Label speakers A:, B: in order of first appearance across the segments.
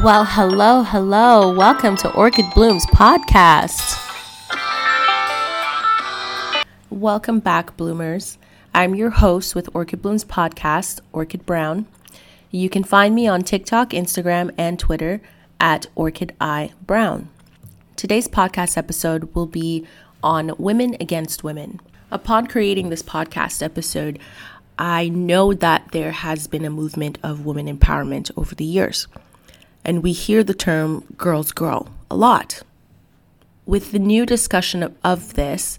A: Well, hello. Welcome to Orchid Blooms podcast. Welcome back, bloomers. I'm your host with Orchid Blooms podcast, Orchid Brown. You can find me on TikTok, Instagram, and Twitter at Orchid Eye Brown. Today's podcast episode will be on women against women. Upon creating this podcast episode, I know that there has been a movement of women empowerment over the years. And we hear the term girls grow a lot. With the new discussion of this,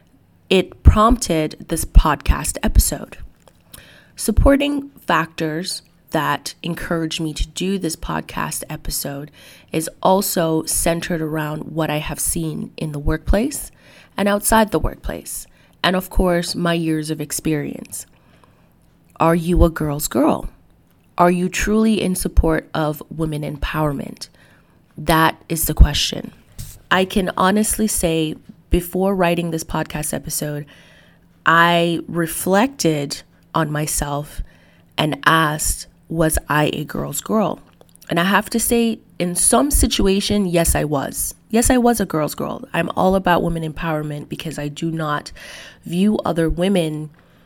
A: it prompted this podcast episode. Supporting factors that encouraged me to do this podcast episode is also centered around what I have seen in the workplace and outside the workplace, and of course, my years of experience. Are you a girl's girl? Are you truly in support of women empowerment? That is the question. I can honestly say, before writing this podcast episode, I reflected on myself and asked, was I a girl's girl? And I have to say, in some situation, yes, I was. Yes, I was a girl's girl. I'm all about women empowerment because I do not view other women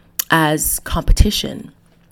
A: as competition.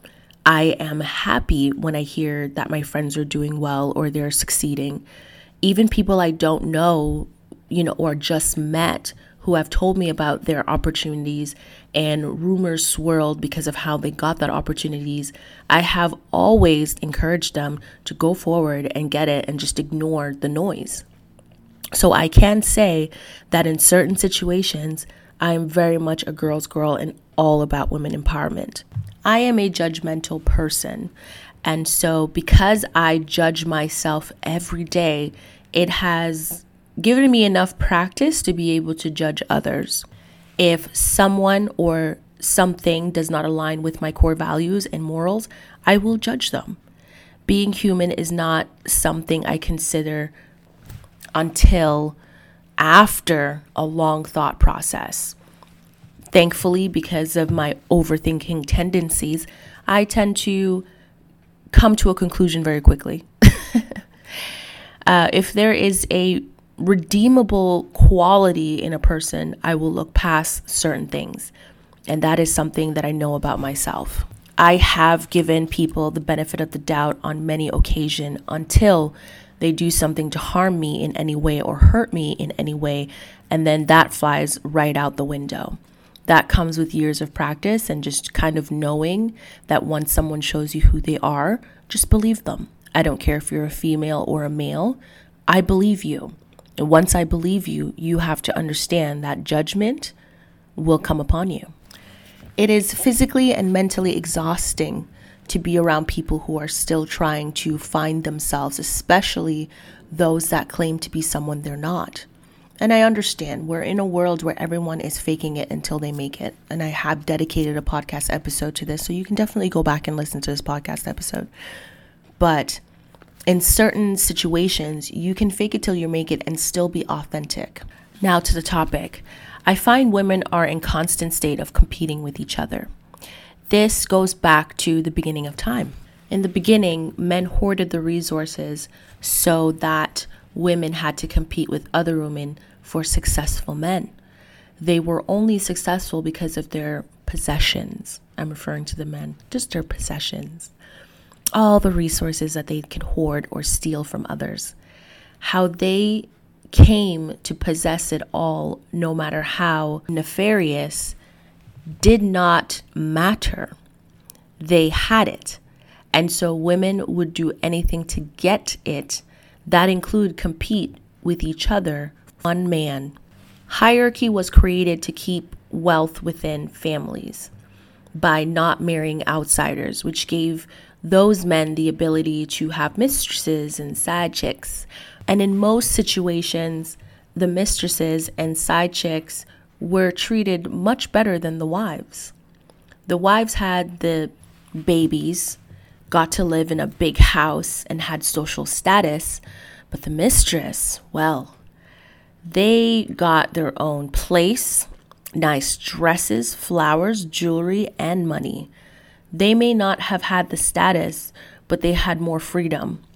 A: I am happy when I hear that my friends are doing well or they're succeeding. Even people I don't know, or just met who have told me about their opportunities and rumors swirled because of how they got that opportunities. I have always encouraged them to go forward and get it and just ignore the noise. So I can say that in certain situations, I'm very much a girl's girl and all about women empowerment. I am a judgmental person, and so because I judge myself every day, it has given me enough practice to be able to judge others. If someone or something does not align with my core values and morals, I will judge them. Being human is not something I consider until after a long thought process. Thankfully, because of my overthinking tendencies, I tend to come to a conclusion very quickly. If there is a redeemable quality in a person, I will look past certain things. And that is something that I know about myself. I have given people the benefit of the doubt on many occasions until they do something to harm me in any way or hurt me in any way. And then that flies right out the window. That comes with years of practice and just kind of knowing that once someone shows you who they are, just believe them. I don't care if you're a female or a male. I believe you. And once I believe you, you have to understand that judgment will come upon you. It is physically and mentally exhausting to be around people who are still trying to find themselves, especially those that claim to be someone they're not. And I understand we're in a world where everyone is faking it until they make it. And I have dedicated a podcast episode to this, so you can definitely go back and listen to this podcast episode. But in certain situations, you can fake it till you make it and still be authentic. Now to the topic. I find women are in constant state of competing with each other. This goes back to the beginning of time. In the beginning, men hoarded the resources so that women had to compete with other women for successful men. They were only successful because of their possessions. I'm referring to the men, just their possessions. All the resources that they could hoard or steal from others. How they came to possess it all, no matter how nefarious, did not matter. They had it. And so women would do anything to get it. That include compete with each other, one man. Hierarchy was created to keep wealth within families by not marrying outsiders, which gave those men the ability to have mistresses and side chicks. And in most situations, the mistresses and side chicks were treated much better than the wives. The wives had the babies, got to live in a big house and had social status, but the mistress, well, they got their own place, nice dresses, flowers, jewelry, and money. They may not have had the status, but they had more freedom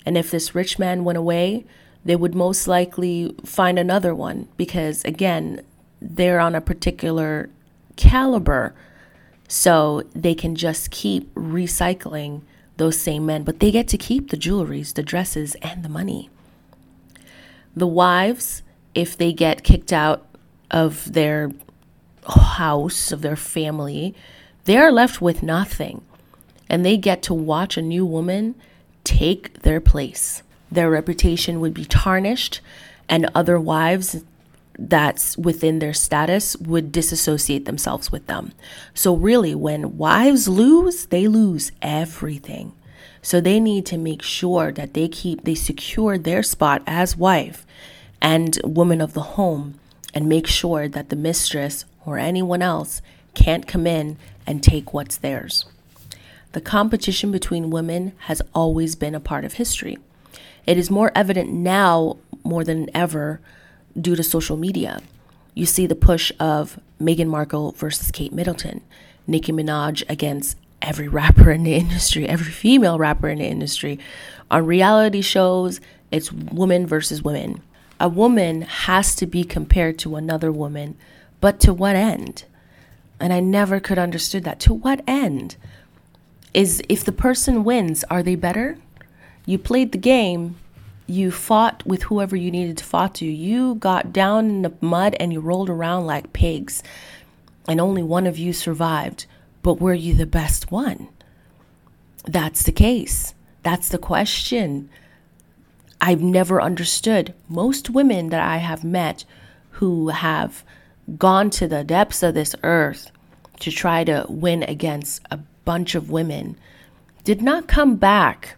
A: And if this rich man went away, they would most likely find another one because, again, they're on a particular caliber. So they can just keep recycling those same men, but they get to keep the jewelries, the dresses, and the money. The wives, if they get kicked out of their house, of their family, they are left with nothing. And they get to watch a new woman take their place. Their reputation would be tarnished, and other wives that's within their status would disassociate themselves with them. So really, when wives lose, they lose everything. So they need to make sure that they secure their spot as wife and woman of the home, and make sure that the mistress or anyone else can't come in and take what's theirs. The competition between women has always been a part of history. It is more evident now more than ever due to social media. You see the push of Meghan Markle versus Kate Middleton, Nicki Minaj against every rapper in the industry, every female rapper in the industry. On reality shows, it's woman versus women. A woman has to be compared to another woman, but to what end? And I never could understood that. To what end? Is if the person wins, are they better? You played the game. You fought with whoever you needed to fight to. You got down in the mud and you rolled around like pigs. And only one of you survived. But were you the best one? That's the case. That's the question. I've never understood. Most women that I have met who have gone to the depths of this earth to try to win against a bunch of women did not come back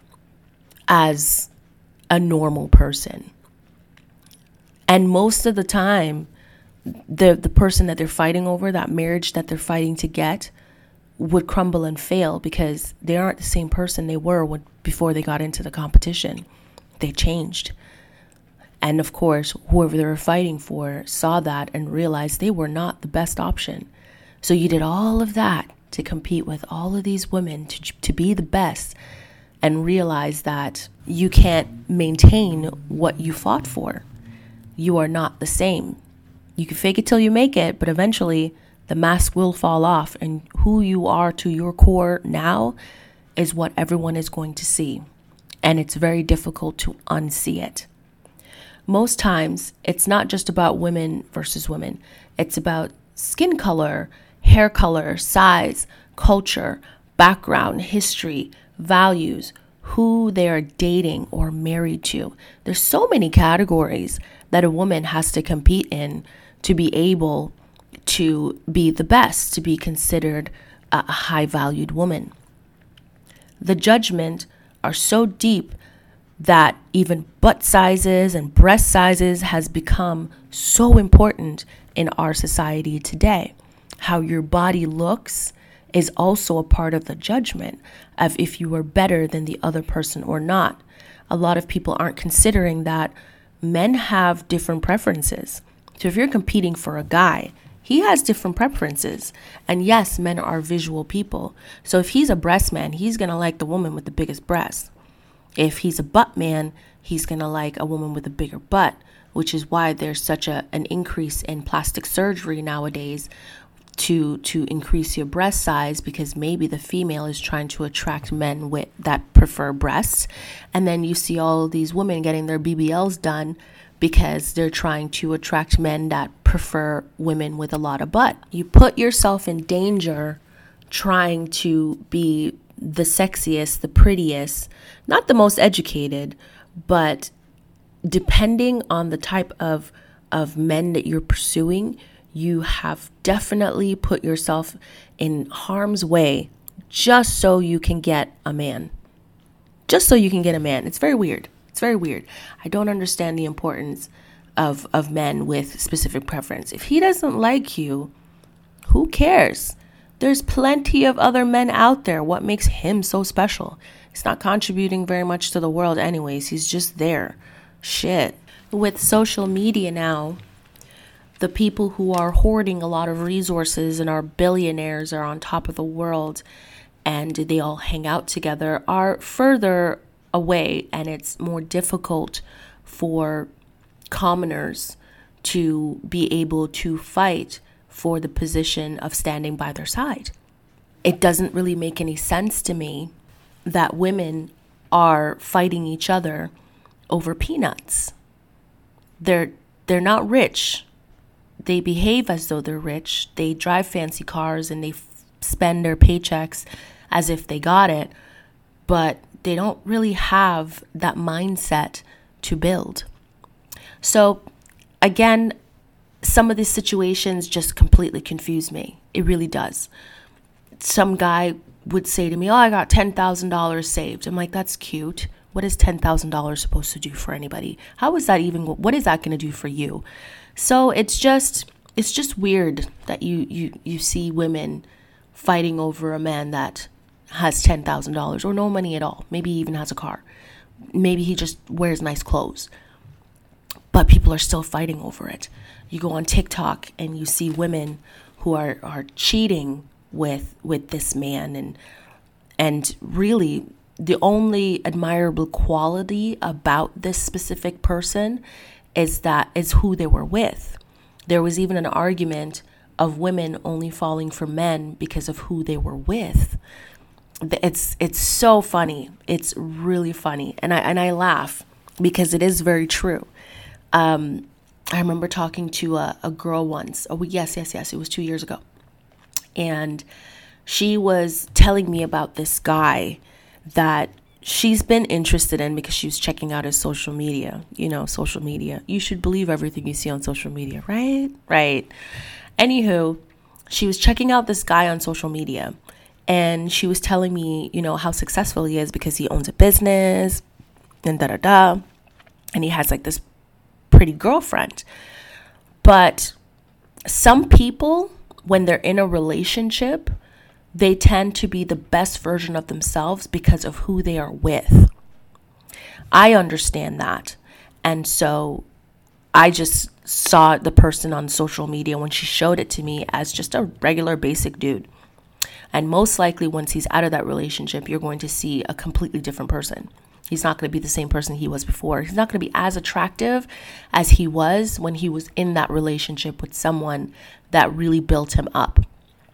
A: as a normal person. And most of the time, the person that they're fighting over, that marriage that they're fighting to get, would crumble and fail because they aren't the same person they were before they got into the competition. They changed. And of course, whoever they were fighting for saw that and realized they were not the best option. So you did all of that to compete with all of these women to be the best, and realize that you can't maintain what you fought for. You are not the same. You can fake it till you make it, but eventually the mask will fall off, and who you are to your core now is what everyone is going to see. And it's very difficult to unsee it. Most times, it's not just about women versus women. It's about skin color, hair color, size, culture, background, history, values, who they are dating or married to. There's so many categories that a woman has to compete in to be able to be the best, to be considered a high-valued woman. The judgment are so deep that even butt sizes and breast sizes has become so important in our society today. How your body looks is also a part of the judgment of if you are better than the other person or not. A lot of people aren't considering that men have different preferences. So if you're competing for a guy, he has different preferences. And yes, men are visual people. So if he's a breast man, he's going to like the woman with the biggest breasts. If he's a butt man, he's going to like a woman with a bigger butt, which is why there's such an increase in plastic surgery nowadays to increase your breast size, because maybe the female is trying to attract men that prefer breasts. And then you see all these women getting their BBLs done because they're trying to attract men that prefer women with a lot of butt. You put yourself in danger trying to be the sexiest, the prettiest, not the most educated, but depending on the type of men that you're pursuing, you have definitely put yourself in harm's way just so you can get a man. Just so you can get a man. It's very weird. It's very weird. I don't understand the importance of men with specific preference. If he doesn't like you, who cares? There's plenty of other men out there. What makes him so special? He's not contributing very much to the world anyways. He's just there. Shit. With social media now, the people who are hoarding a lot of resources and are billionaires, are on top of the world, and they all hang out together, are further away, and it's more difficult for commoners to be able to fight for the position of standing by their side. It doesn't really make any sense to me that women are fighting each other over peanuts. They're not rich. They behave as though they're rich. They drive fancy cars and they spend their paychecks as if they got it, but they don't really have that mindset to build. So again, some of these situations just completely confuse me. It really does. Some guy would say to me, "Oh, I got $10,000 saved." I'm like, "That's cute. What is $10,000 supposed to do for anybody? How is that even, what is that going to do for you?" So it's just weird that you see women fighting over a man that has $10,000 or no money at all. Maybe he even has a car. Maybe he just wears nice clothes. But people are still fighting over it. You go on TikTok and you see women who are cheating with this man, and really the only admirable quality about this specific person is who they were with. There was even an argument of women only falling for men because of who they were with. It's so funny. It's really funny, and I laugh because it is very true. I remember talking to a girl once. Oh, yes. It was 2 years ago. And she was telling me about this guy that she's been interested in because she was checking out his social media. You know, social media. You should believe everything you see on social media, right? Right. Anywho, she was checking out this guy on social media. And she was telling me, you know, how successful he is because he owns a business and da-da-da. And he has like this pretty girlfriend. But some people, when they're in a relationship, they tend to be the best version of themselves because of who they are with. I understand that. And so I just saw the person on social media when she showed it to me as just a regular basic dude. And most likely once he's out of that relationship, you're going to see a completely different person. He's not going to be the same person he was before. He's not going to be as attractive as he was when he was in that relationship with someone that really built him up.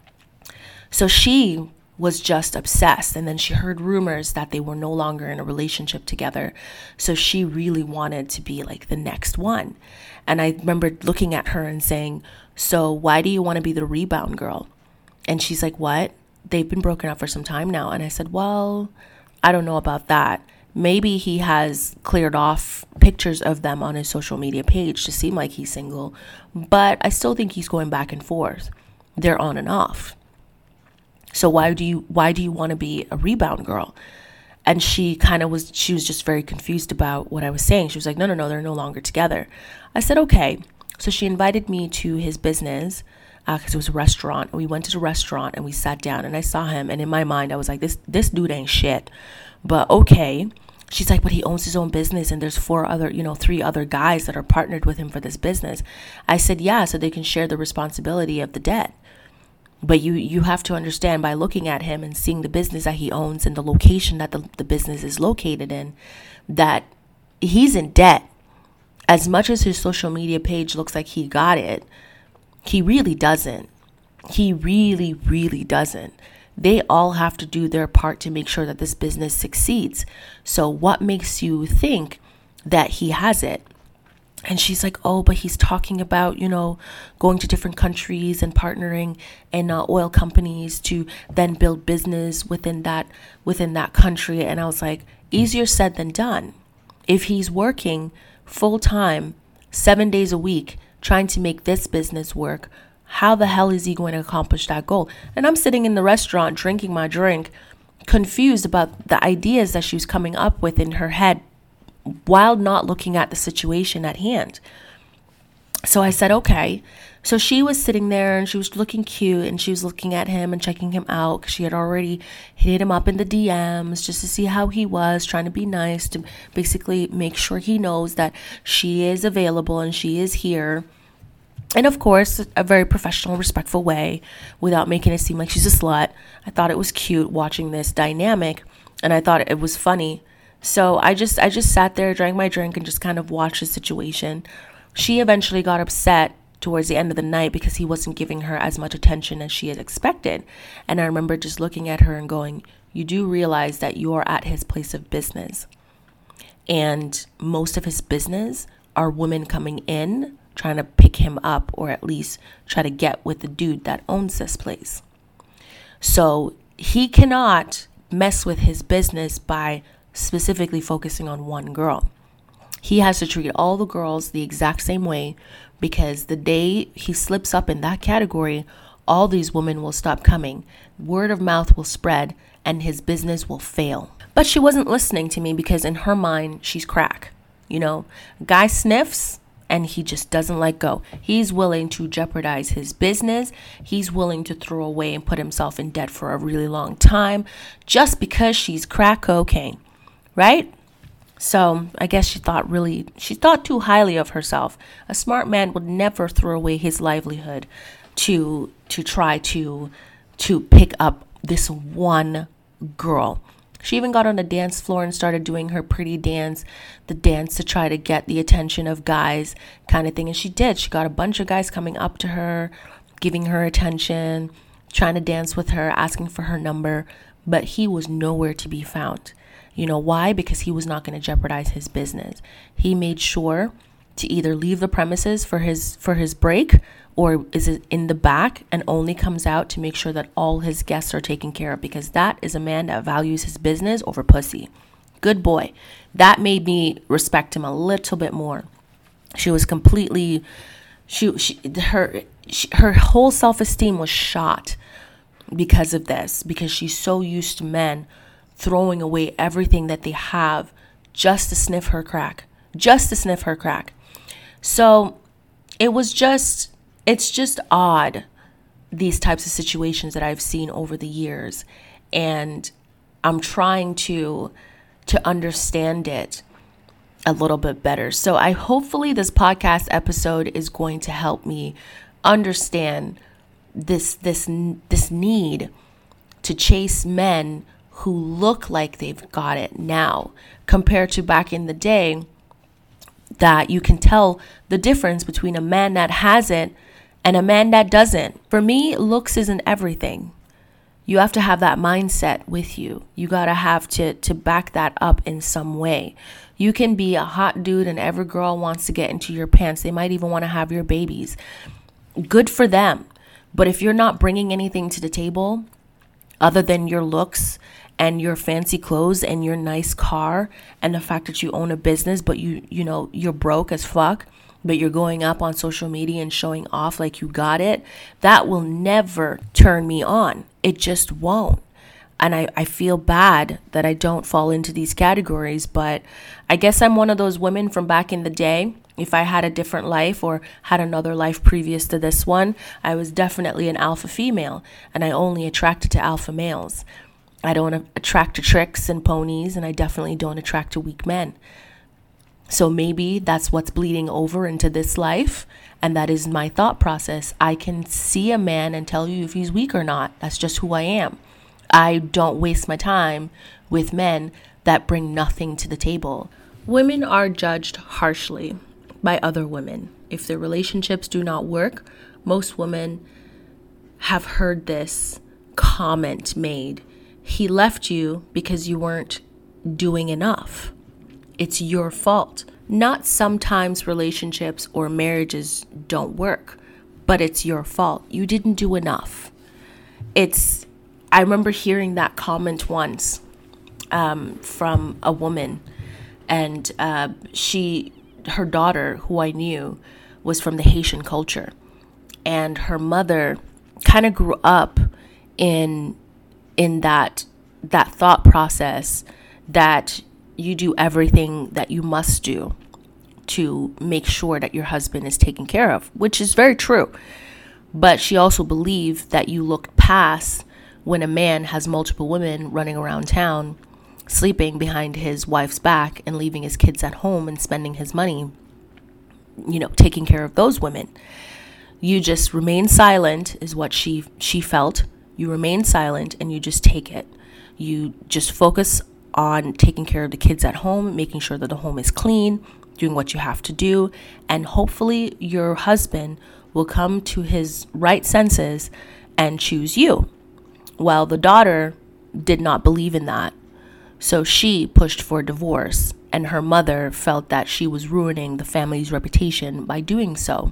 A: So she was just obsessed. And then she heard rumors that they were no longer in a relationship together. So she really wanted to be like the next one. And I remember looking at her and saying, "So why do you want to be the rebound girl?" And she's like, "What? They've been broken up for some time now." And I said, "Well, I don't know about that. Maybe he has cleared off pictures of them on his social media page to seem like he's single, but I still think he's going back and forth. They're on and off. So why do you want to be a rebound girl?" And she was just very confused about what I was saying. She was like, no, they're no longer together. I said, okay. So she invited me to his business because it was a restaurant. We went to the restaurant and we sat down and I saw him. And in my mind, I was like, this dude ain't shit. But okay. She's like, but he owns his own business and there's 3 other guys that are partnered with him for this business. I said, yeah, so they can share the responsibility of the debt. But you have to understand by looking at him and seeing the business that he owns and the location that the business is located in, that he's in debt. As much as his social media page looks like he got it, he really doesn't. He really, really doesn't. They all have to do their part to make sure that this business succeeds. So what makes you think that he has it? And she's like, oh, but he's talking about, going to different countries and partnering in oil companies to then build business within that country. And I was like, easier said than done. If he's working full time, 7 days a week, trying to make this business work, how the hell is he going to accomplish that goal? And I'm sitting in the restaurant drinking my drink, confused about the ideas that she was coming up with in her head while not looking at the situation at hand. So I said, okay. So she was sitting there and she was looking cute and she was looking at him and checking him out because she had already hit him up in the DMs just to see how he was, trying to be nice, to basically make sure he knows that she is available and she is here. And of course, a very professional, respectful way without making it seem like she's a slut. I thought it was cute watching this dynamic and I thought it was funny So I just sat there, drank my drink, and just kind of watched the situation. She eventually got upset towards the end of the night because he wasn't giving her as much attention as she had expected. And I remember just looking at her and going, you do realize that you are at his place of business. And most of his business are women coming in, trying to pick him up, or at least try to get with the dude that owns this place. So he cannot mess with his business by specifically focusing on one girl. He has to treat all the girls the exact same way, because the day he slips up in that category, all these women will stop coming. Word of mouth will spread and his business will fail. But she wasn't listening to me because in her mind, she's crack. Guy sniffs and he just doesn't let go. He's willing to jeopardize his business. He's willing to throw away and put himself in debt for a really long time just because she's crack cocaine, right? So I guess she thought too highly of herself. A smart man would never throw away his livelihood to try to pick up this one girl. She even got on the dance floor and started doing her pretty dance, the dance to try to get the attention of guys kind of thing. And she did. She got a bunch of guys coming up to her, giving her attention, trying to dance with her, asking for her number. But he was nowhere to be found. You know why? Because he was not going to jeopardize his business. He made sure to either leave the premises for his break, or is it in the back and only comes out to make sure that all his guests are taken care of, because that is a man that values his business over pussy. Good boy. That made me respect him a little bit more. She was completely, her whole self-esteem was shot because of this, because she's so used to men throwing away everything that they have just to sniff her crack. So it's just odd, these types of situations that I've seen over the years. And I'm trying to understand it a little bit better. So hopefully this podcast episode is going to help me understand this need to chase men who look like they've got it now, compared to back in the day, that you can tell the difference between a man that has it and a man that doesn't. For me, looks isn't everything. You have to have that mindset with you. You got to have to back that up in some way. You can be a hot dude and every girl wants to get into your pants. They might even want to have your babies. Good for them. But if you're not bringing anything to the table other than your looks and your fancy clothes and your nice car and the fact that you own a business, but you're broke as fuck, but you're going up on social media and showing off like you got it, that will never turn me on. It just won't. And I feel bad that I don't fall into these categories, but I guess I'm one of those women from back in the day. If I had a different life or had another life previous to this one, I was definitely an alpha female, and I only attracted to alpha males. I don't attract to tricks and ponies, and I definitely don't attract to weak men. So maybe that's what's bleeding over into this life, and that is my thought process. I can see a man and tell you if he's weak or not. That's just who I am. I don't waste my time with men that bring nothing to the table. Women are judged harshly by other women. If their relationships do not work, most women have heard this comment made: he left you because you weren't doing enough. It's your fault. Not sometimes relationships or marriages don't work, but it's your fault. You didn't do enough. I remember hearing that comment once from a woman, and her daughter, who I knew, was from the Haitian culture, and her mother kind of grew up in that thought process that you do everything that you must do to make sure that your husband is taken care of, which is very true. But she also believed that you looked past when a man has multiple women running around town, sleeping behind his wife's back and leaving his kids at home and spending his money, taking care of those women. You just remain silent is what she felt. You remain silent and you just take it. You just focus on taking care of the kids at home, making sure that the home is clean, doing what you have to do, and hopefully your husband will come to his right senses and choose you. Well, the daughter did not believe in that, so she pushed for divorce, and her mother felt that she was ruining the family's reputation by doing so.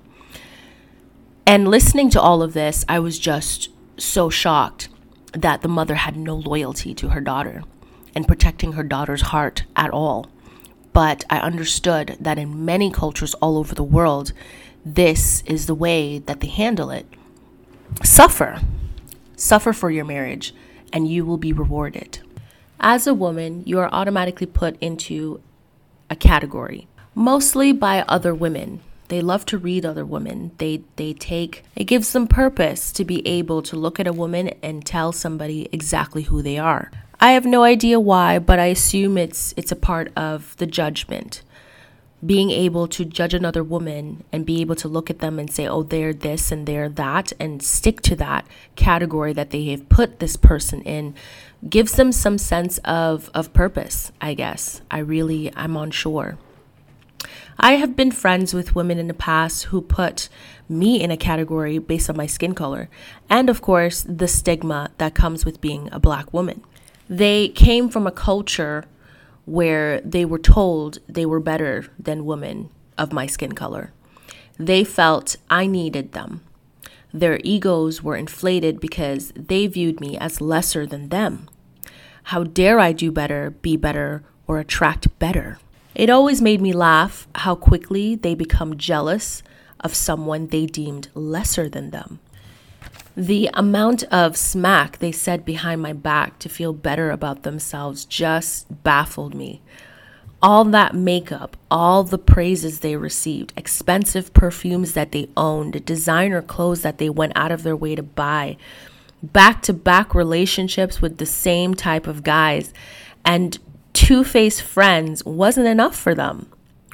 A: And listening to all of this, I was just so shocked that the mother had no loyalty to her daughter and protecting her daughter's heart at all. But I understood that in many cultures all over the world, this is the way that they handle it. Suffer for your marriage, and you will be rewarded. As a woman, you are automatically put into a category, mostly by other women. They love to read other women. It gives them purpose to be able to look at a woman and tell somebody exactly who they are. I have no idea why, but I assume it's a part of the judgment. Being able to judge another woman and be able to look at them and say, oh, they're this and they're that, and stick to that category that they have put this person in, gives them some sense of purpose, I guess. I'm unsure. I have been friends with women in the past who put me in a category based on my skin color, and of course, the stigma that comes with being a Black woman. They came from a culture where they were told they were better than women of my skin color. They felt I needed them. Their egos were inflated because they viewed me as lesser than them. How dare I do better, be better, or attract better? It always made me laugh how quickly they become jealous of someone they deemed lesser than them. The amount of smack they said behind my back to feel better about themselves just baffled me. All that makeup, all the praises they received, expensive perfumes that they owned, designer clothes that they went out of their way to buy, back-to-back relationships with the same type of guys, and two-faced friends wasn't enough for them.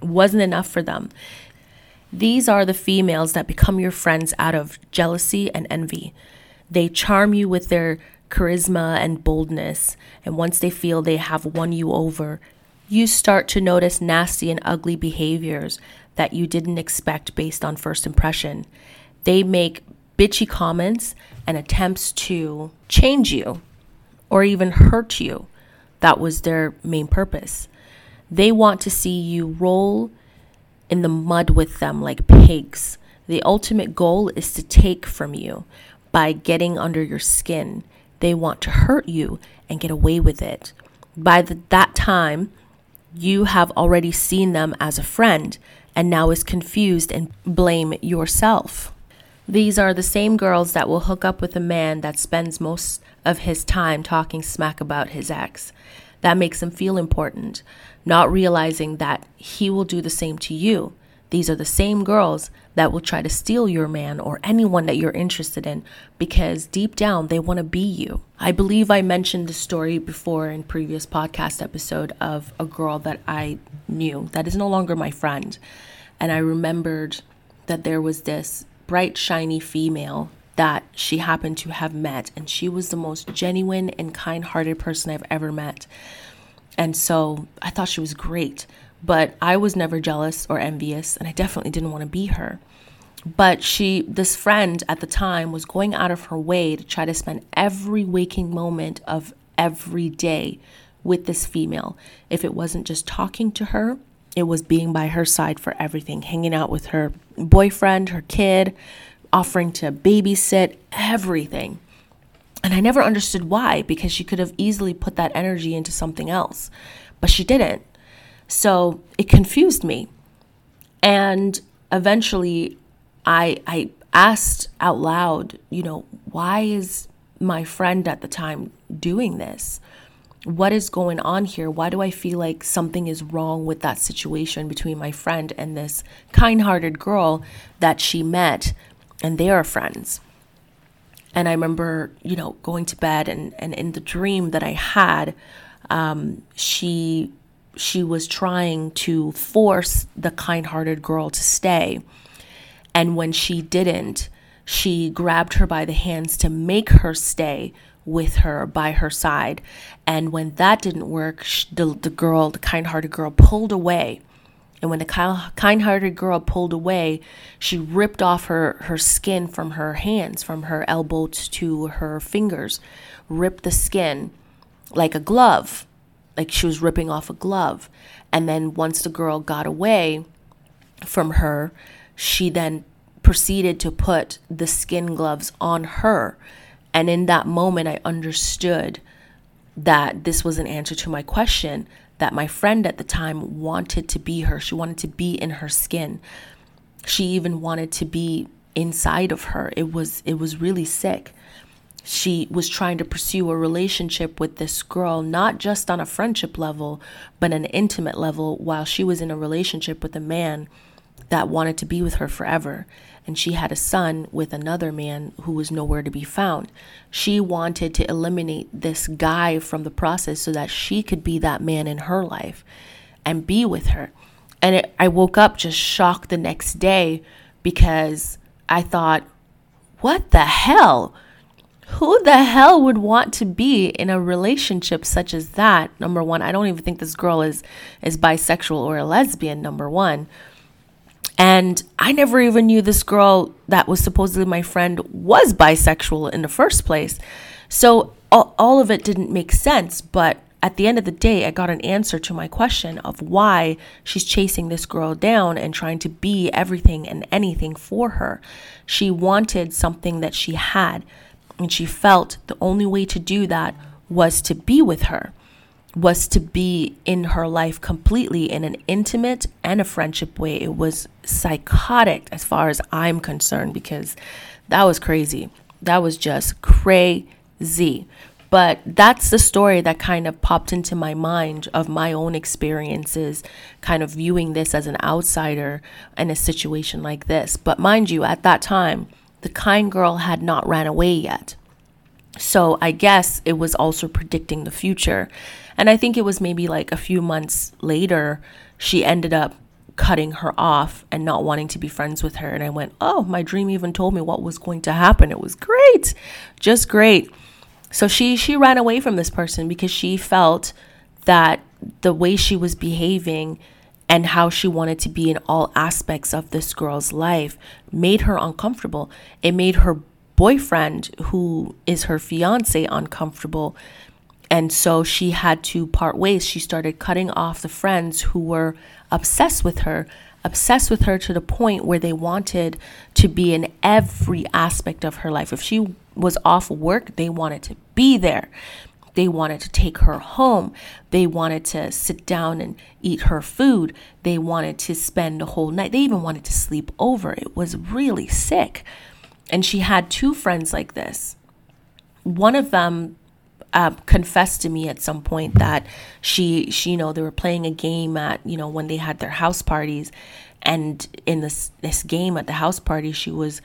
A: These are the females that become your friends out of jealousy and envy. They charm you with their charisma and boldness, and once they feel they have won you over, you start to notice nasty and ugly behaviors that you didn't expect based on first impression. They make bitchy comments and attempts to change you or even hurt you. That was their main purpose. They want to see you roll in the mud with them like pigs. The ultimate goal is to take from you by getting under your skin. They want to hurt you and get away with it. By that time, you have already seen them as a friend and now is confused and blame yourself. These are the same girls that will hook up with a man that spends most of his time talking smack about his ex. That makes him feel important, not realizing that he will do the same to you. These are the same girls that will try to steal your man or anyone that you're interested in because deep down they want to be you. I believe I mentioned the story before in previous podcast episode of a girl that I knew that is no longer my friend. And I remembered that there was this bright, shiny female that she happened to have met, and she was the most genuine and kind-hearted person I've ever met. And so I thought she was great, but I was never jealous or envious, and I definitely didn't want to be her. But this friend at the time was going out of her way to try to spend every waking moment of every day with this female. If it wasn't just talking to her, it was being by her side for everything, hanging out with her boyfriend, her kid, offering to babysit, everything. And I never understood why, because she could have easily put that energy into something else, but she didn't. So it confused me. And eventually I asked out loud, why is my friend at the time doing this? What is going on here? Why do I feel like something is wrong with that situation between my friend and this kind-hearted girl that she met, and they are friends? And I remember, going to bed and in the dream that I had, she was trying to force the kind-hearted girl to stay. And when she didn't, she grabbed her by the hands to make her stay with her, by her side. And when that didn't work, the kind-hearted girl, pulled away. And when the kind-hearted girl pulled away, she ripped off her skin from her hands, from her elbow to her fingers, ripped the skin like a glove, like she was ripping off a glove. And then once the girl got away from her, she then proceeded to put the skin gloves on her. And in that moment, I understood that this was an answer to my question, that my friend at the time wanted to be her. She wanted to be in her skin. She even wanted to be inside of her. It was really sick. She was trying to pursue a relationship with this girl, not just on a friendship level, but an intimate level, while she was in a relationship with a man that wanted to be with her forever. And she had a son with another man who was nowhere to be found. She wanted to eliminate this guy from the process so that she could be that man in her life and be with her. And I woke up just shocked the next day, because I thought, what the hell? Who the hell would want to be in a relationship such as that? Number one, I don't even think this girl is bisexual or a lesbian, number one. And I never even knew this girl that was supposedly my friend was bisexual in the first place. So all of it didn't make sense. But at the end of the day, I got an answer to my question of why she's chasing this girl down and trying to be everything and anything for her. She wanted something that she had, and she felt the only way to do that was to be with her, was to be in her life completely in an intimate and a friendship way. It was psychotic as far as I'm concerned, because that was crazy. That was just crazy. But that's the story that kind of popped into my mind of my own experiences, kind of viewing this as an outsider in a situation like this. But mind you, at that time, the kind girl had not ran away yet. So I guess it was also predicting the future. And I think it was maybe like a few months later, she ended up cutting her off and not wanting to be friends with her. And I went, oh, my dream even told me what was going to happen. It was great, just great. So she ran away from this person because she felt that the way she was behaving and how she wanted to be in all aspects of this girl's life made her uncomfortable. It made her boyfriend, who is her fiance, uncomfortable. And so she had to part ways. She started cutting off the friends who were obsessed with her to the point where they wanted to be in every aspect of her life. If she was off work, they wanted to be there. They wanted to take her home. They wanted to sit down and eat her food. They wanted to spend the whole night. They even wanted to sleep over. It was really sick. And she had two friends like this. One of them confessed to me at some point that she, they were playing a game at, when they had their house parties. And in this game at the house party, she was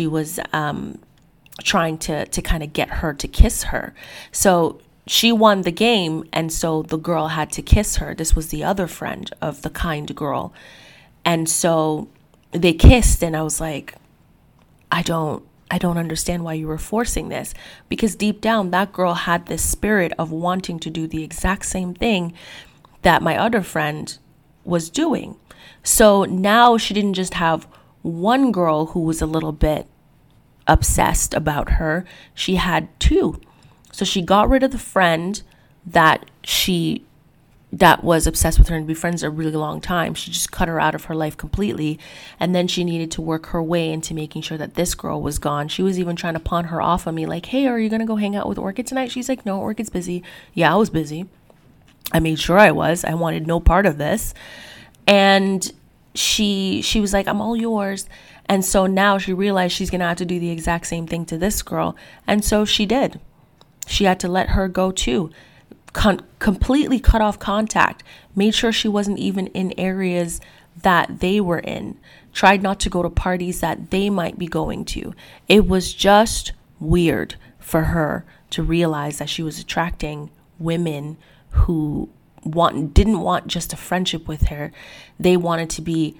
A: trying to kind of get her to kiss her. So she won the game, and so the girl had to kiss her. This was the other friend of the kind girl. And so they kissed, and I was like, I don't understand why you were forcing this, because deep down that girl had this spirit of wanting to do the exact same thing that my other friend was doing. So now she didn't just have one girl who was a little bit obsessed about her. She had two. So she got rid of the friend that was obsessed with her and be friends a really long time. She just cut her out of her life completely. And then she needed to work her way into making sure that this girl was gone. She was even trying to pawn her off on me, like, hey, are you going to go hang out with Orchid tonight? She's like, no, Orchid's busy. Yeah, I was busy. I made sure I was. I wanted no part of this. And she was like, I'm all yours. And so now she realized she's going to have to do the exact same thing to this girl. And so she did. She had to let her go too. Completely cut off contact. Made sure she wasn't even in areas that they were in. Tried not to go to parties that they might be going to. It was just weird for her to realize that she was attracting women who didn't want just a friendship with her. They wanted to be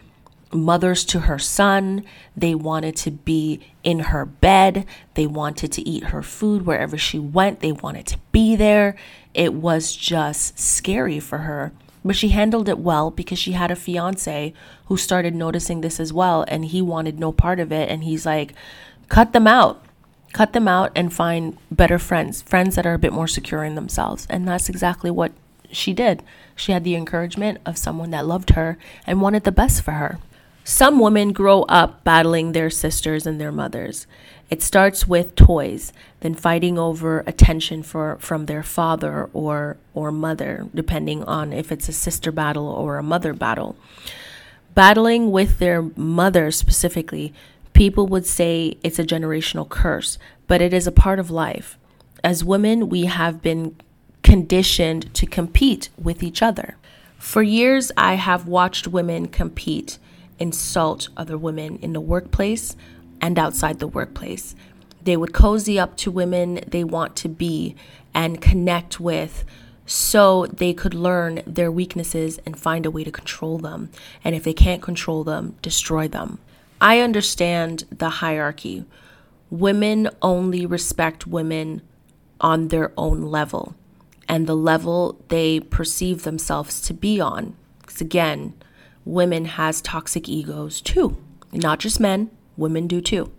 A: mothers to her son. They wanted to be in her bed. They wanted to eat her food wherever she went. They wanted to be there. It was just scary for her. But she handled it well because she had a fiance who started noticing this as well, and he wanted no part of it. And he's like, cut them out and find better friends that are a bit more secure in themselves. And that's exactly what she did. She had the encouragement of someone that loved her and wanted the best for her. Some women grow up battling their sisters and their mothers. It starts with toys, then fighting over attention from their father or mother, depending on if it's a sister battle or a mother battle. Battling with their mother specifically, people would say it's a generational curse, but it is a part of life. As women, we have been conditioned to compete with each other. For years, I have watched women compete, insult other women in the workplace and outside the workplace. They would cozy up to women they want to be and connect with so they could learn their weaknesses and find a way to control them. And if they can't control them, destroy them. I understand the hierarchy. Women only respect women on their own level and the level they perceive themselves to be on. Because again, women has toxic egos too. Not just men, women do too.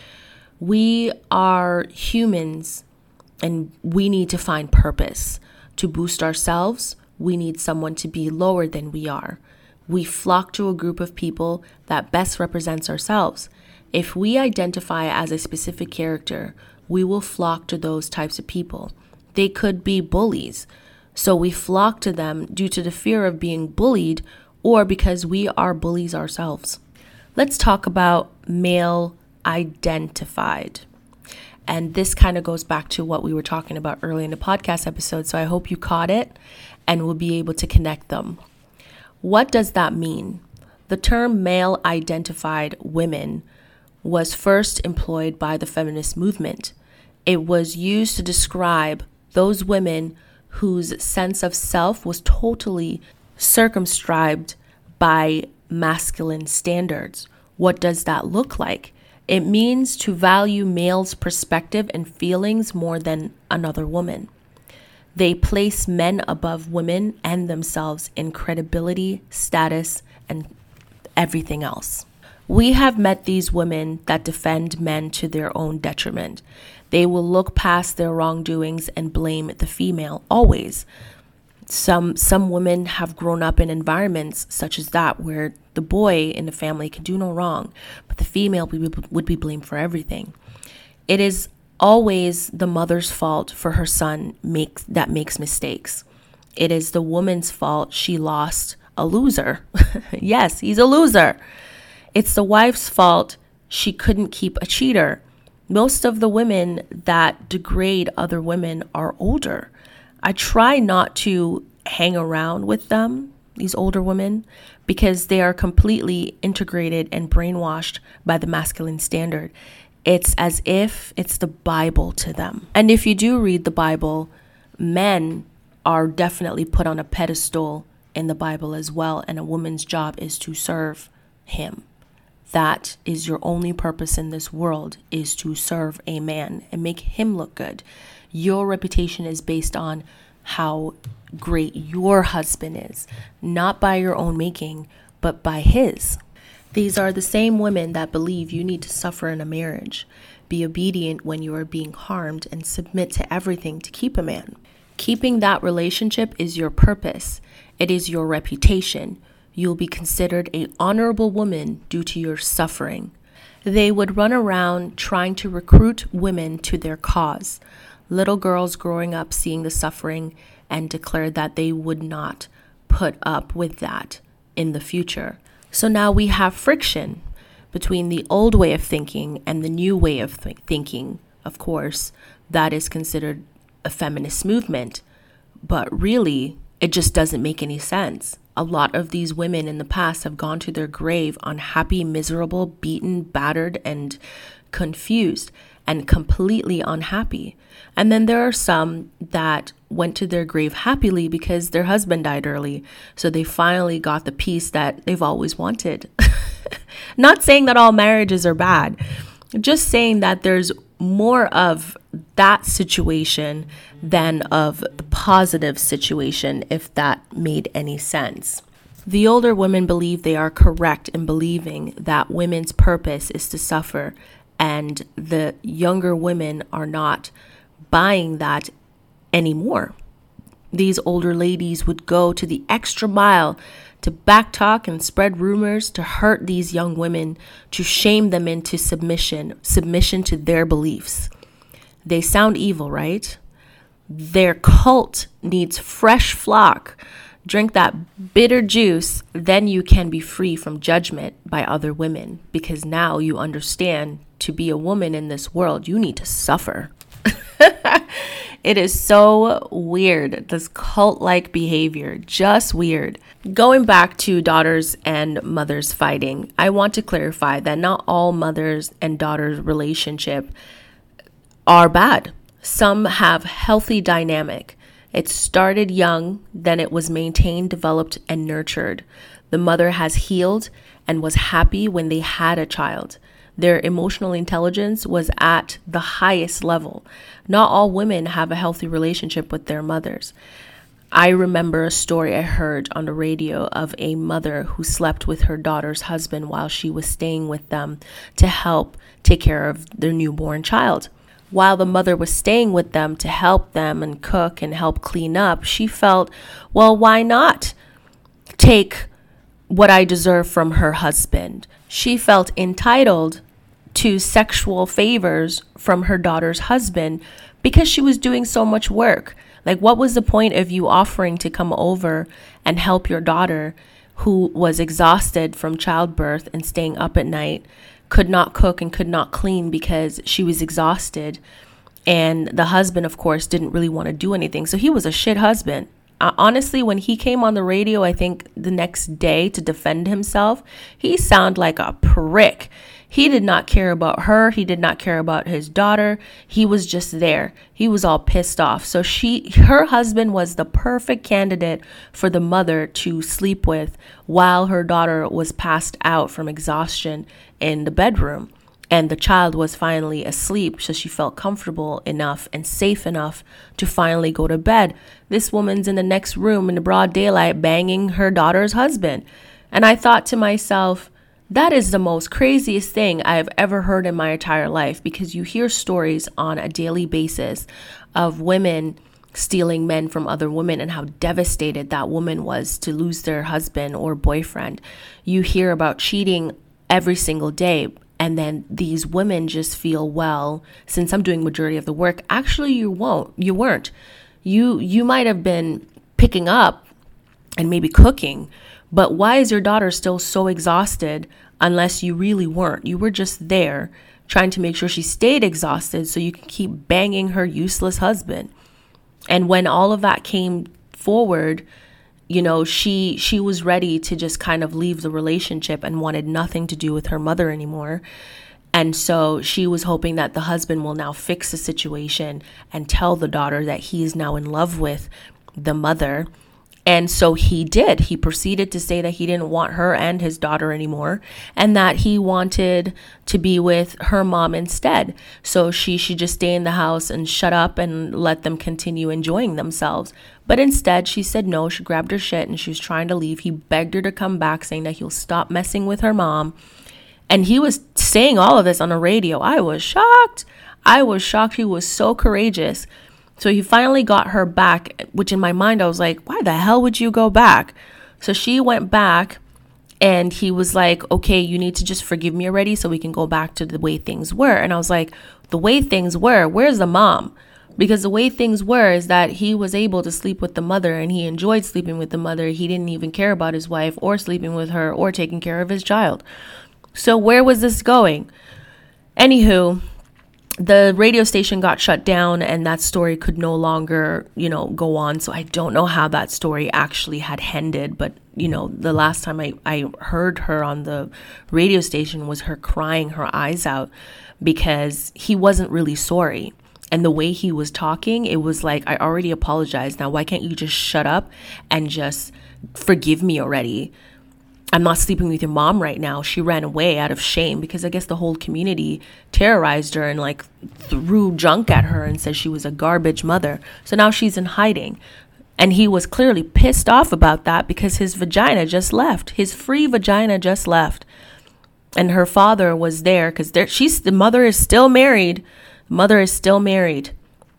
A: We are humans and we need to find purpose. To boost ourselves, we need someone to be lower than we are. We flock to a group of people that best represents ourselves. If we identify as a specific character, we will flock to those types of people. They could be bullies, so we flock to them due to the fear of being bullied or because we are bullies ourselves. Let's talk about male identified. And this kind of goes back to what we were talking about early in the podcast episode, so I hope you caught it and will be able to connect them. What does that mean? The term male identified women was first employed by the feminist movement. It was used to describe those women whose sense of self was totally circumscribed by masculine standards. What does that look like? It means to value male's perspective and feelings more than another woman. They place men above women and themselves in credibility, status, and everything else. We have met these women that defend men to their own detriment. They will look past their wrongdoings and blame the female always. Some women have grown up in environments such as that where the boy in the family can do no wrong, but the female would be blamed for everything. It is always the mother's fault for her son that makes mistakes. It is the woman's fault she lost a loser. Yes, he's a loser. It's the wife's fault she couldn't keep a cheater. Most of the women that degrade other women are older. I try not to hang around with them, these older women, because they are completely integrated and brainwashed by the masculine standard. It's as if it's the Bible to them. And if you do read the Bible, men are definitely put on a pedestal in the Bible as well, and a woman's job is to serve him. That is your only purpose in this world, is to serve a man and make him look good. Your reputation is based on how great your husband is, not by your own making, but by his. These are the same women that believe you need to suffer in a marriage, be obedient when you are being harmed, and submit to everything to keep a man. Keeping that relationship is your purpose. It is your reputation. You'll be considered an honorable woman due to your suffering. They would run around trying to recruit women to their cause. Little girls growing up seeing the suffering and declared that they would not put up with that in the future. So now we have friction between the old way of thinking and the new way of thinking. Of course, that is considered a feminist movement, but really, it just doesn't make any sense. A lot of these women in the past have gone to their grave unhappy, miserable, beaten, battered, and confused, and completely unhappy. And then there are some that went to their grave happily because their husband died early. So they finally got the peace that they've always wanted. Not saying that all marriages are bad, just saying that there's more of that situation than of the positive situation, if that made any sense. The older women believe they are correct in believing that women's purpose is to suffer, and the younger women are not buying that anymore. These older ladies would go to the extra mile to backtalk and spread rumors to hurt these young women, to shame them into submission to their beliefs. They sound evil, right? Their cult needs fresh flock. Drink that bitter juice, then you can be free from judgment by other women, because now you understand, to be a woman in this world, you need to suffer. It is so weird, this cult-like behavior, just weird. Going back to daughters and mothers fighting, I want to clarify that not all mothers and daughters relationship are bad. Some have healthy dynamic. It started young, then it was maintained, developed, and nurtured. The mother has healed and was happy when they had a child. Their emotional intelligence was at the highest level. Not all women have a healthy relationship with their mothers. I remember a story I heard on the radio of a mother who slept with her daughter's husband while she was staying with them to help take care of their newborn child. While the mother was staying with them to help them and cook and help clean up, she felt, well, why not take what I deserve from her husband? She felt entitled to sexual favors from her daughter's husband because she was doing so much work. Like, what was the point of you offering to come over and help your daughter, who was exhausted from childbirth and staying up at night, could not cook and could not clean because she was exhausted? And the husband, of course, didn't really want to do anything. So he was a shit husband. Honestly, when he came on the radio, I think the next day to defend himself, he sounded like a prick. He did not care about her. He did not care about his daughter. He was just there. He was all pissed off. So her husband was the perfect candidate for the mother to sleep with while her daughter was passed out from exhaustion in the bedroom. And the child was finally asleep, so she felt comfortable enough and safe enough to finally go to bed. This woman's in the next room in the broad daylight banging her daughter's husband. And I thought to myself, that is the most craziest thing I have ever heard in my entire life, because you hear stories on a daily basis of women stealing men from other women and how devastated that woman was to lose their husband or boyfriend. You hear about cheating every single day. And then these women just feel, well, since I'm doing majority of the work, actually you weren't. You might have been picking up and maybe cooking, but why is your daughter still so exhausted unless you really weren't? You were just there trying to make sure she stayed exhausted so you can keep banging her useless husband. And when all of that came forward, you know, she was ready to just kind of leave the relationship and wanted nothing to do with her mother anymore. And so she was hoping that the husband will now fix the situation and tell the daughter that he is now in love with the mother. And so he did. He proceeded to say that he didn't want her and his daughter anymore, and that he wanted to be with her mom instead. So she should just stay in the house and shut up and let them continue enjoying themselves. But instead, she said no. She grabbed her shit and she was trying to leave. He begged her to come back, saying that he'll stop messing with her mom. And he was saying all of this on the radio. I was shocked. He was so courageous. So he finally got her back, which in my mind, I was like, why the hell would you go back? So she went back and he was like, okay, you need to just forgive me already so we can go back to the way things were. And I was like, the way things were, where's the mom? Because the way things were is that he was able to sleep with the mother and he enjoyed sleeping with the mother. He didn't even care about his wife or sleeping with her or taking care of his child. So where was this going? Anywho, the radio station got shut down and that story could no longer, go on. So I don't know how that story actually had ended. But, the last time I heard her on the radio station was her crying her eyes out because he wasn't really sorry. And the way he was talking, it was like, I already apologized. Now, why can't you just shut up and just forgive me already? I'm not sleeping with your mom right now. She ran away out of shame because I guess the whole community terrorized her and like threw junk at her and said she was a garbage mother. So now she's in hiding. And he was clearly pissed off about that because his vagina just left. His free vagina just left. And her father was there because the mother is still married. Mother is still married.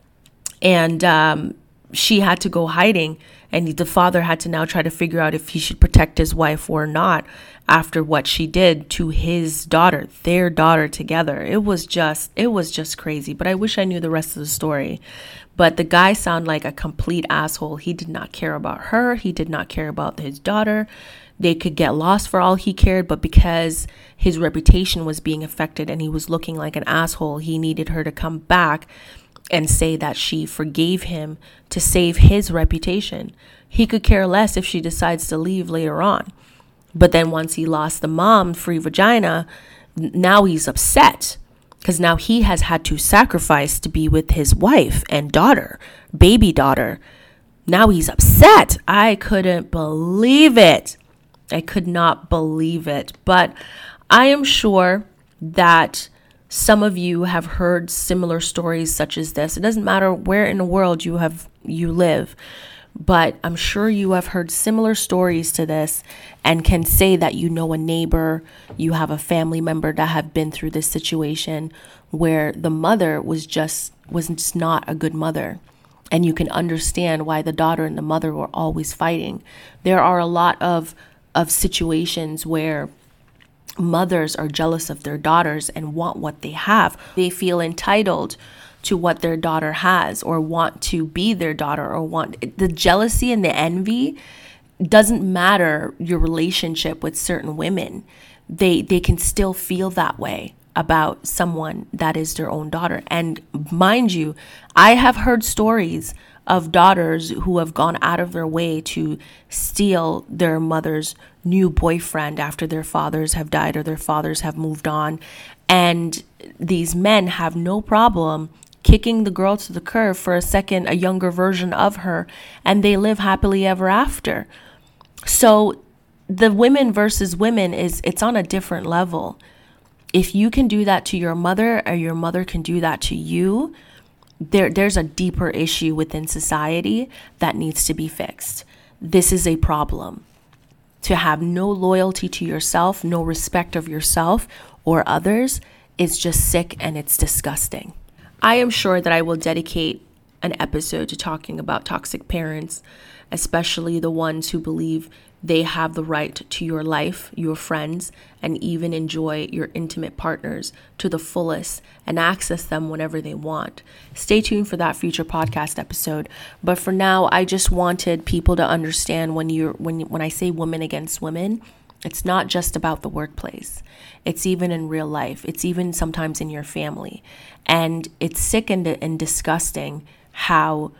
A: And she had to go hiding. And the father had to now try to figure out if he should protect his wife or not after what she did to his daughter, their daughter together. It was just crazy. But I wish I knew the rest of the story. But the guy sounded like a complete asshole. He did not care about her. He did not care about his daughter. They could get lost for all he cared. But because his reputation was being affected and he was looking like an asshole, he needed her to come back and say that she forgave him to save his reputation. He could care less if she decides to leave later on. But then once he lost the mom, free vagina, now he's upset because now he has had to sacrifice to be with his wife and daughter, baby daughter. Now he's upset. I couldn't believe it. I could not believe it. But I am sure that some of you have heard similar stories such as this. It doesn't matter where in the world you live, but I'm sure you have heard similar stories to this and can say that you know a neighbor, you have a family member that have been through this situation where the mother was just not a good mother. And you can understand why the daughter and the mother were always fighting. There are a lot of situations where mothers are jealous of their daughters and want what they have. They feel entitled to what their daughter has or want to be their daughter or want the jealousy and the envy. Doesn't matter your relationship with certain women. They can still feel that way about someone that is their own daughter. And mind you, I have heard stories of daughters who have gone out of their way to steal their mother's new boyfriend after their fathers have died or their fathers have moved on. And these men have no problem kicking the girl to the curb for a younger version of her, and they live happily ever after. So the women versus women it's on a different level. If you can do that to your mother or your mother can do that to you, there's a deeper issue within society that needs to be fixed. This is a problem. To have no loyalty to yourself, no respect of yourself or others is just sick and it's disgusting. I am sure that I will dedicate an episode to talking about toxic parents, especially the ones who believe they have the right to your life, your friends, and even enjoy your intimate partners to the fullest and access them whenever they want. Stay tuned for that future podcast episode. But for now, I just wanted people to understand when I say women against women, it's not just about the workplace. It's even in real life. It's even sometimes in your family. And it's sick and disgusting how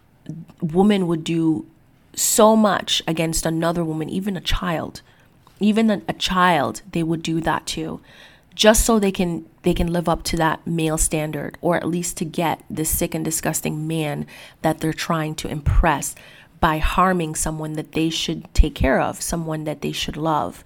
A: women would do so much against another woman, even a child. Even a child, they would do that too, just so they can live up to that male standard, or at least to get this sick and disgusting man that they're trying to impress by harming someone that they should take care of, someone that they should love.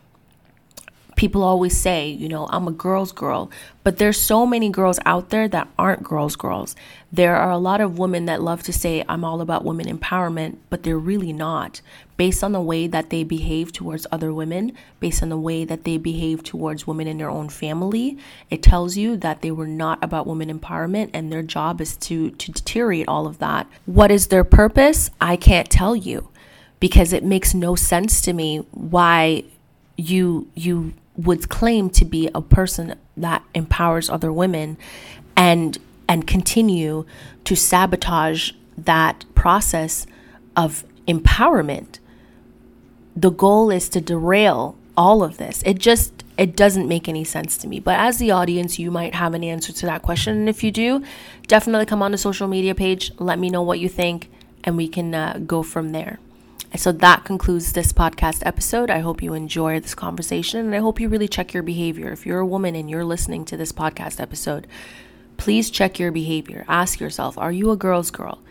A: People always say, I'm a girl's girl, but there's so many girls out there that aren't girls. There are a lot of women that love to say, I'm all about women empowerment, but they're really not. Based on the way that they behave towards other women, based on the way that they behave towards women in their own family, it tells you that they were not about women empowerment, and their job is to deteriorate all of that. What is their purpose? I can't tell you, because it makes no sense to me why you would claim to be a person that empowers other women and continue to sabotage that process of empowerment. The goal is to derail all of this. It doesn't make any sense to me. But as the audience, you might have an answer to that question. And if you do, definitely come on the social media page. Let me know what you think, and we can go from there. So that concludes this podcast episode. I hope you enjoy this conversation, and I hope you really check your behavior. If you're a woman and you're listening to this podcast episode, please check your behavior. Ask yourself, are you a girl's girl?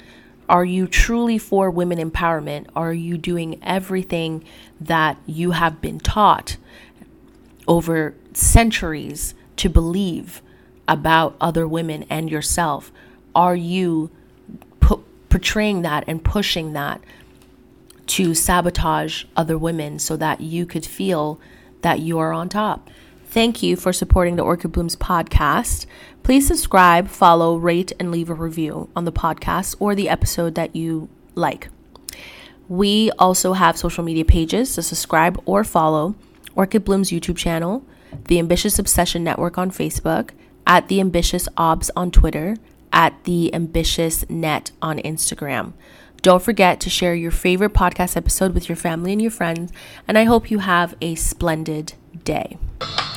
A: Are you truly for women empowerment? Are you doing everything that you have been taught over centuries to believe about other women and yourself? Are you portraying that and pushing that to sabotage other women so that you could feel that you are on top? Thank you for supporting the Orchid Blooms podcast. Please subscribe, follow, rate, and leave a review on the podcast or the episode that you like. We also have social media pages to subscribe or follow: Orchid Blooms YouTube channel, The Ambitious Obsession Network on Facebook, at The Ambitious Obs on Twitter, at The Ambitious Net on Instagram. Don't forget to share your favorite podcast episode with your family and your friends, and I hope you have a splendid day.